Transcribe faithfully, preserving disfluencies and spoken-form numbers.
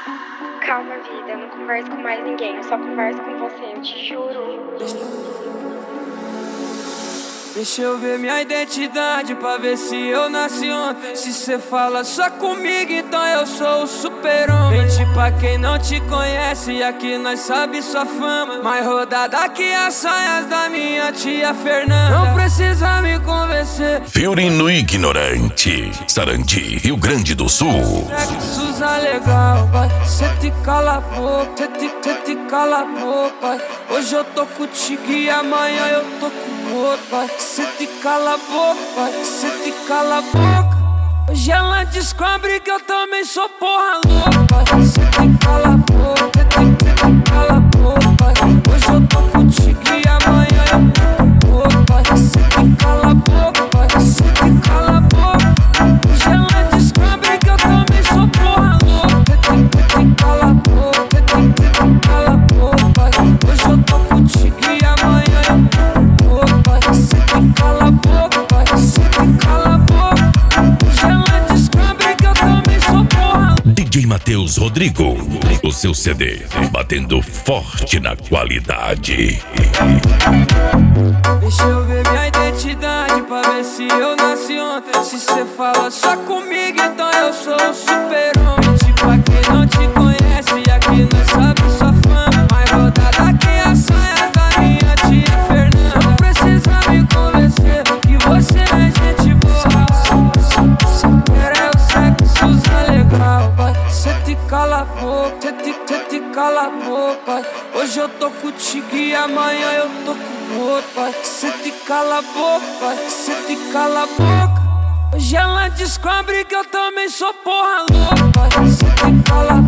Calma, vida, eu não converso com mais ninguém, eu só converso com você, eu te juro. Deixa eu ver minha identidade pra ver se eu nasci ontem. Se cê fala só comigo, então eu sou o super-homem. Mente pra quem não te conhece, aqui nós sabe sua fama. Mais rodada que as saias da minha tia Fernanda. Não precisa me convencer. Fury no Ignorante, Sarandi, Rio Grande do Sul. Sexo legal, vai. Cê te cala a boca, cê te, cê te cala a boca, vai. Hoje eu tô contigo e amanhã eu tô com outro, vai. Cê te cala a boca, vai. Cê te cala a boca. Hoje ela descobre que eu também sou porra louca, vai. Cê te cala a boca, cê te, cê te cala a boca, vai. Hoje eu tô contigo e amanhã eu tô com outro, vai. Cê te cala a boca, vai. Cê te cala a boca. Hoje ela descobre que eu também sou porra louca. Cê te, cê te cala a boca, cê te, cê te cala a boca, vai. Hoje eu tô contigo e amanhã eu tô com outro, vai. Cê te cala a boca, vai. Cê te cala a boca. Hoje ela descobre que eu também sou porra louca. D J Matheus Rodrigo, o seu C D, batendo forte na qualidade. Deixa eu ver minha identidade pra ver se eu nasci ontem. Se cê fala só comigo, então eu sou o super-homem. Tipo, pra quem não te conhece, aqui nós sabe sua fama. Mais rodada que a saia da minha tia Fernanda. Não precisa me convencer que você é gente boa. Só quero é o sexo legal, vai. Cê te cala a boca, cê te, cê te cala a boca, vai. Hoje eu tô contigo e amanhã eu tô com outro, vai. Cê te cala a boca, vai. Cê te cala a boca. Hoje ela descobre que eu também sou porra louca, vai. Cê te cala a